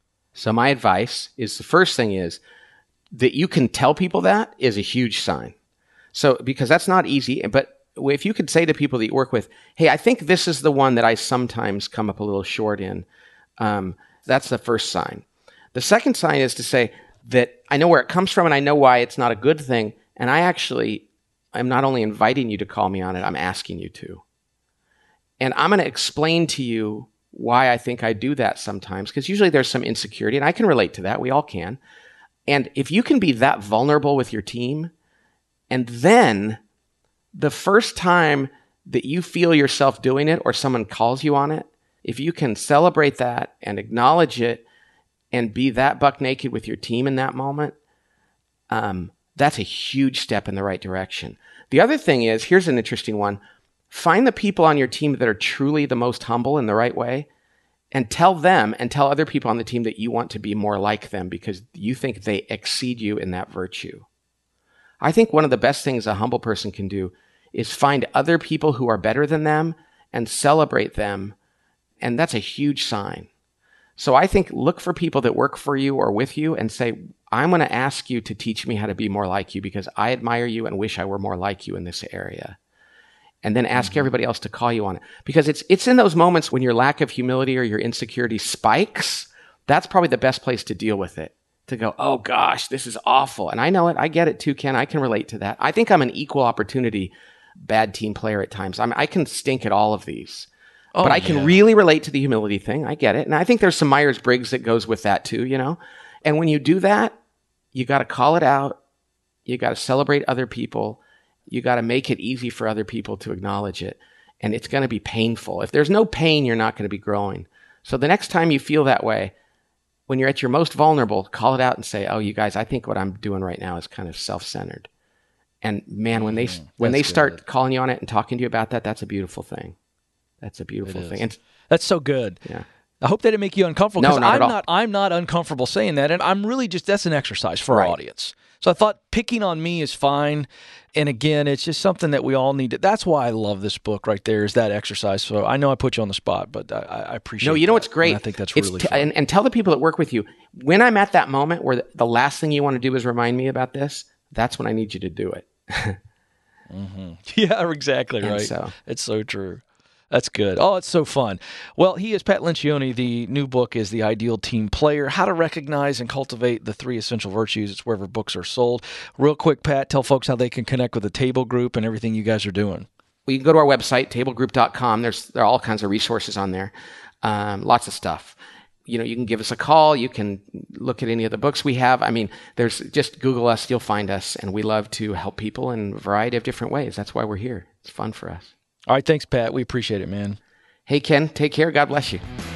So my advice is, the first thing is that you can tell people that is a huge sign. So, because that's not easy, but if you could say to people that you work with, hey, I think this is the one that I sometimes come up a little short in, um, that's the first sign. The second sign is to say that I know where it comes from and I know why it's not a good thing, and I actually, I'm not only inviting you to call me on it, I'm asking you to. And I'm going to explain to you why I think I do that sometimes, because usually there's some insecurity, and I can relate to that. We all can. And if you can be that vulnerable with your team, and then the first time that you feel yourself doing it or someone calls you on it, if you can celebrate that and acknowledge it and be that buck naked with your team in that moment, um, that's a huge step in the right direction. The other thing is, here's an interesting one. Find the people on your team that are truly the most humble in the right way, and tell them and tell other people on the team that you want to be more like them because you think they exceed you in that virtue. I think one of the best things a humble person can do is find other people who are better than them and celebrate them. And that's a huge sign. So I think look for people that work for you or with you and say, I'm going to ask you to teach me how to be more like you because I admire you and wish I were more like you in this area. And then ask mm-hmm. everybody else to call you on it. Because it's it's in those moments when your lack of humility or your insecurity spikes, that's probably the best place to deal with it. To go, oh gosh, this is awful. And I know it. I get it too, Ken. I can relate to that. I think I'm an equal opportunity bad team player at times. I'm, I can stink at all of these. Oh, but I can yeah. really relate to the humility thing. I get it. And I think there's some Myers-Briggs that goes with that too, you know? And when you do that, you got to call it out. You got to celebrate other people. You got to make it easy for other people to acknowledge it. And it's going to be painful. If there's no pain, you're not going to be growing. So the next time you feel that way, when you're at your most vulnerable, call it out and say, oh, you guys, I think what I'm doing right now is kind of self-centered. And man, when they mm, when they start good. calling you on it and talking to you about that, that's a beautiful thing. That's a beautiful thing. And that's so good. Yeah. I hope that didn't make you uncomfortable because no, not I'm at all. not I'm not uncomfortable saying that, and I'm really just that's an exercise for right. our audience. So I thought picking on me is fine. And again, it's just something that we all need to. That's why I love this book right there, is that exercise. So I know I put you on the spot, but I, I appreciate it. No, you know that. what's great? And I think that's it's really t- fun. And, and tell the people that work with you, when I'm at that moment where the, the last thing you want to do is remind me about this, that's when I need you to do it. mm-hmm. Yeah, exactly and right. So. It's so true. That's good. Oh, it's so fun. Well, he is Pat Lencioni. The new book is The Ideal Team Player, How to Recognize and Cultivate the Three Essential Virtues. It's wherever books are sold. Real quick, Pat, tell folks how they can connect with the Table Group and everything you guys are doing. Well, you can go to our website, table group dot com. There's there are all kinds of resources on there. Um, lots of stuff. You know, you can give us a call. You can look at any of the books we have. I mean, there's just Google us. You'll find us. And we love to help people in a variety of different ways. That's why we're here. It's fun for us. All right. Thanks, Pat. We appreciate it, man. Hey, Ken, take care. God bless you.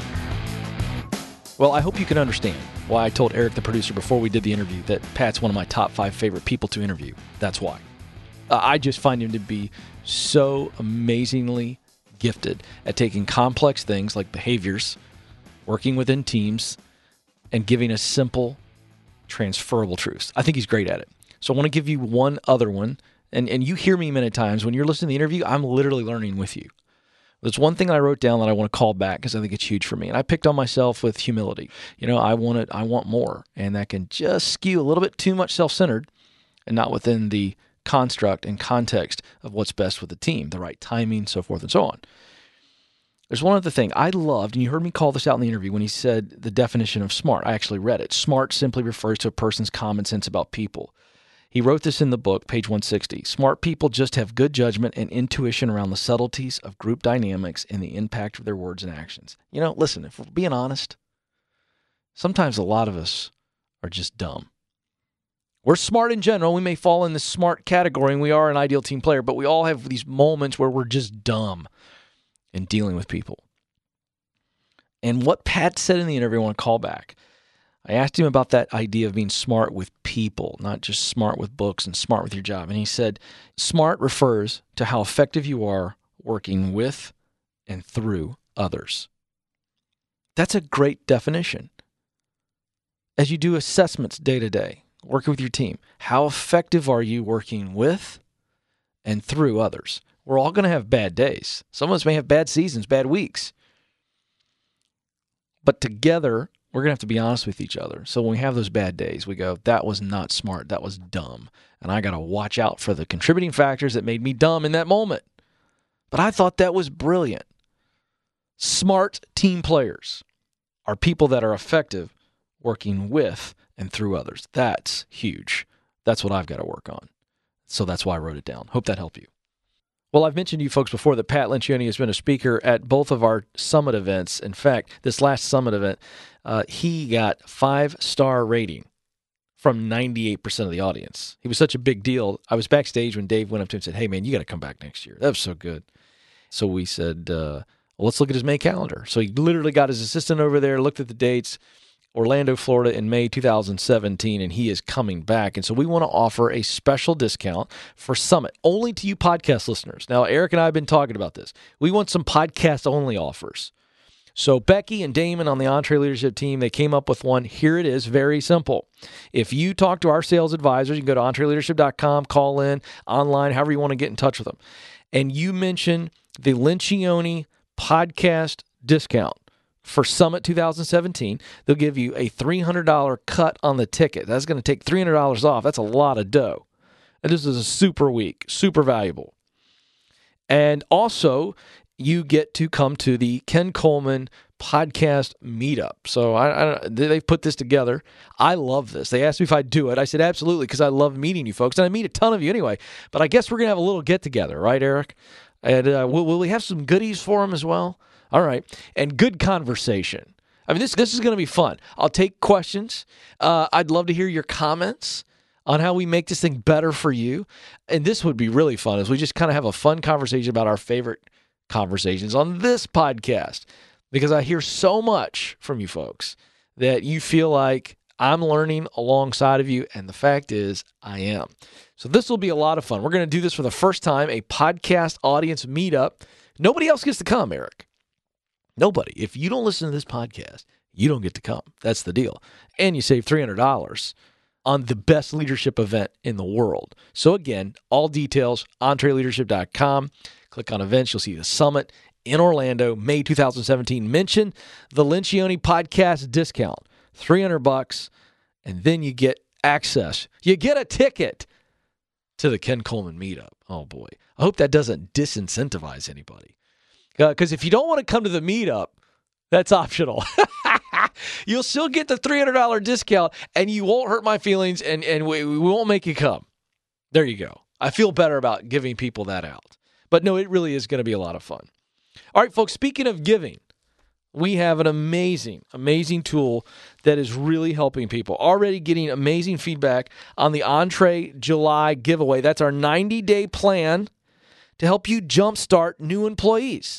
Well, I hope you can understand why I told Eric, the producer, before we did the interview, that Pat's one of my top five favorite people to interview. That's why. Uh, I just find him to be so amazingly gifted at taking complex things like behaviors, working within teams, and giving us simple, transferable truths. I think he's great at it. So I want to give you one other one. And and you hear me many times. When you're listening to the interview, I'm literally learning with you. There's one thing I wrote down that I want to call back because I think it's huge for me. And I picked on myself with humility. You know, I want it, I want more. And that can just skew a little bit too much self-centered and not within the construct and context of what's best with the team, the right timing, so forth and so on. There's one other thing I loved, and you heard me call this out in the interview when he said the definition of smart. I actually read it. Smart simply refers to a person's common sense about people. He wrote this in the book, page one sixty. Smart people just have good judgment and intuition around the subtleties of group dynamics and the impact of their words and actions. You know, listen, if we're being honest, sometimes a lot of us are just dumb. We're smart in general. We may fall in the smart category, and we are an ideal team player, but we all have these moments where we're just dumb in dealing with people. And what Pat said in the interview, I want to call back. I asked him about that idea of being smart with people, not just smart with books and smart with your job. And he said, smart refers to how effective you are working with and through others. That's a great definition. As you do assessments day to day, working with your team, how effective are you working with and through others? We're all going to have bad days. Some of us may have bad seasons, bad weeks. But together, we're going to have to be honest with each other. So when we have those bad days, we go, that was not smart. That was dumb. And I got to watch out for the contributing factors that made me dumb in that moment. But I thought that was brilliant. Smart team players are people that are effective working with and through others. That's huge. That's what I've got to work on. So that's why I wrote it down. Hope that helped you. Well, I've mentioned to you folks before that Pat Lencioni has been a speaker at both of our summit events. In fact, this last summit event, uh, he got five-star rating from ninety-eight percent of the audience. He was such a big deal. I was backstage when Dave went up to him and said, hey, man, you got to come back next year. That was so good. So we said, uh, well, let's look at his May calendar. So he literally got his assistant over there, looked at the dates, Orlando, Florida in May two thousand seventeen, and he is coming back. And so we want to offer a special discount for Summit, only to you podcast listeners. Now, Eric and I have been talking about this. We want some podcast-only offers. So Becky and Damon on the Entre Leadership team, they came up with one. Here it is, very simple. If you talk to our sales advisors, you can go to entre leadership dot com, call in, online, however you want to get in touch with them, and you mention the Lencioni podcast discount for Summit two thousand seventeen, they'll give you a three hundred dollars cut on the ticket. That's going to take three hundred dollars off. That's a lot of dough. And this is a super week, super valuable. And also, you get to come to the Ken Coleman podcast meetup. So I, I, they've put this together. I love this. They asked me if I'd do it. I said, absolutely, because I love meeting you folks. And I meet a ton of you anyway. But I guess we're going to have a little get-together, right, Eric? And uh, will, will we have some goodies for them as well? All right. And good conversation. I mean, this this is going to be fun. I'll take questions. Uh, I'd love to hear your comments on how we make this thing better for you. And this would be really fun as we just kind of have a fun conversation about our favorite conversations on this podcast. Because I hear so much from you folks that you feel like I'm learning alongside of you. And the fact is, I am. So this will be a lot of fun. We're going to do this for the first time, a podcast audience meetup. Nobody else gets to come, Eric. Nobody. If you don't listen to this podcast, you don't get to come. That's the deal. And you save three hundred dollars on the best leadership event in the world. So again, all details, entre leadership dot com. Click on events. You'll see the summit in Orlando, May two thousand seventeen. Mention the Lencioni podcast discount, three hundred bucks, and then you get access. You get a ticket to the Ken Coleman meetup. Oh boy. I hope that doesn't disincentivize anybody. Because uh, if you don't want to come to the meetup, that's optional. You'll still get the three hundred dollars discount, and you won't hurt my feelings, and, and we, we won't make you come. There you go. I feel better about giving people that out. But no, it really is going to be a lot of fun. All right, folks, speaking of giving, we have an amazing, amazing tool that is really helping people. Already getting amazing feedback on the Entre July giveaway. That's our ninety-day plan to help you jumpstart new employees.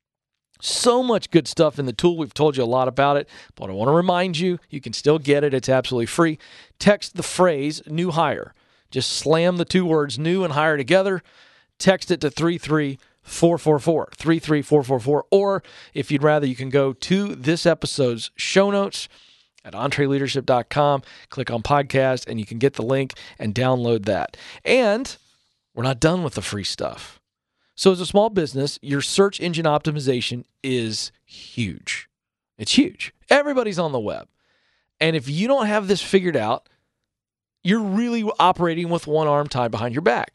So much good stuff in the tool. We've told you a lot about it, but I want to remind you, you can still get it. It's absolutely free. Text the phrase new hire. Just slam the two words new and hire together. Text it to three three four four four, three three four four four, or if you'd rather, you can go to this episode's show notes at entre leadership dot com, click on podcast, and you can get the link and download that. And we're not done with the free stuff. So as a small business, your search engine optimization is huge. It's huge. Everybody's on the web. And if you don't have this figured out, you're really operating with one arm tied behind your back.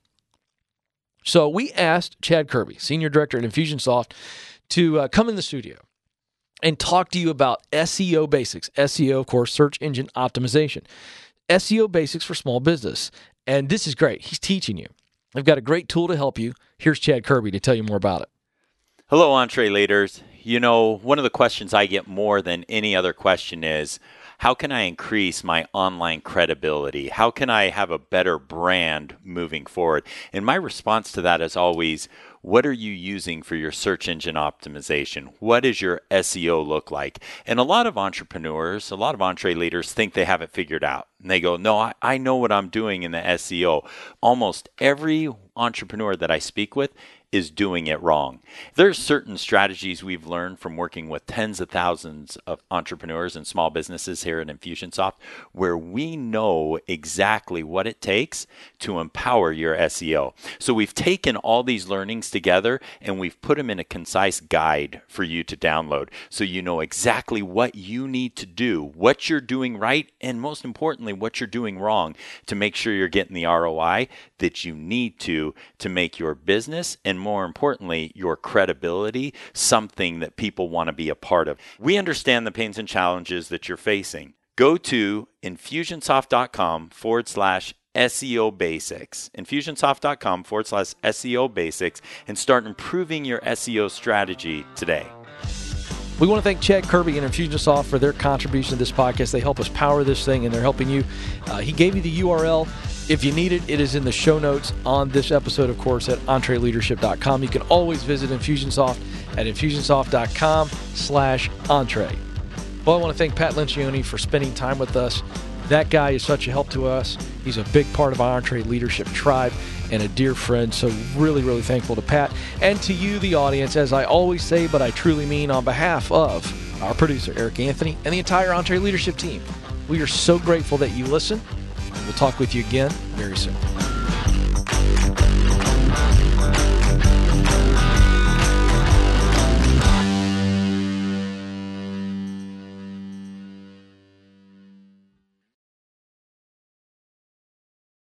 So we asked Chad Kirby, Senior Director at Infusionsoft, to uh, come in the studio and talk to you about S E O basics. S E O, of course, search engine optimization. S E O basics for small business. And this is great. He's teaching you. I've got a great tool to help you. Here's Chad Kirby to tell you more about it. Hello, Entre Leaders. You know, one of the questions I get more than any other question is, how can I increase my online credibility? How can I have a better brand moving forward? And my response to that is always, what are you using for your search engine optimization? What does your S E O look like? And a lot of entrepreneurs, a lot of Entre Leaders think they have it figured out. And they go, no, I, I know what I'm doing in the S E O. Almost every entrepreneur that I speak with is doing it wrong. There's certain strategies we've learned from working with tens of thousands of entrepreneurs and small businesses here at Infusionsoft, where we know exactly what it takes to empower your S E O. So we've taken all these learnings together and we've put them in a concise guide for you to download, so you know exactly what you need to do, what you're doing right, and most importantly, what you're doing wrong to make sure you're getting the R O I that you need to to make your business, and more importantly, your credibility, something that people want to be a part of. We understand the pains and challenges that you're facing. Go to infusionsoft.com forward slash S E O Basics, Infusionsoft.com forward slash SEO Basics, and start improving your S E O strategy today. We want to thank Chad Kirby and Infusionsoft for their contribution to this podcast. They help us power this thing, and they're helping you. Uh, he gave you the U R L. If you need it, it is in the show notes on this episode, of course, at entreleadership dot com. You can always visit Infusionsoft at Infusionsoft.com slash entree. Well, I want to thank Pat Lencioni for spending time with us. That guy is such a help to us. He's a big part of our Entre Leadership tribe and a dear friend. So really, really thankful to Pat and to you, the audience, as I always say, but I truly mean on behalf of our producer, Eric Anthony, and the entire Entre Leadership team. We are so grateful that you listen. We'll talk with you again very soon.